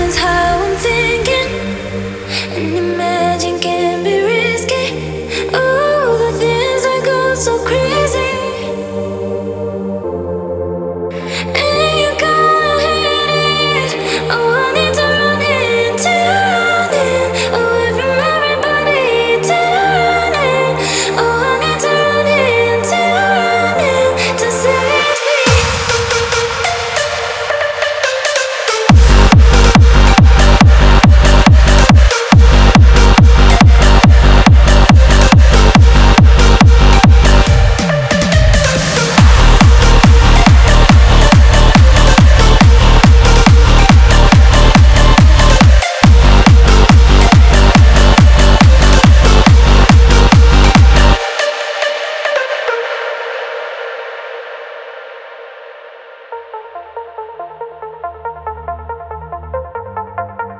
Nothing's how I'm thinking, and imagine can be risky. Oh, the things I go so crazy, and you gotta hate it. Oh, I need to run in, away from everybody, to run in. Oh, I need to run in, to save me.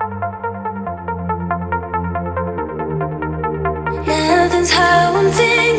Nothing's how I'm thinking.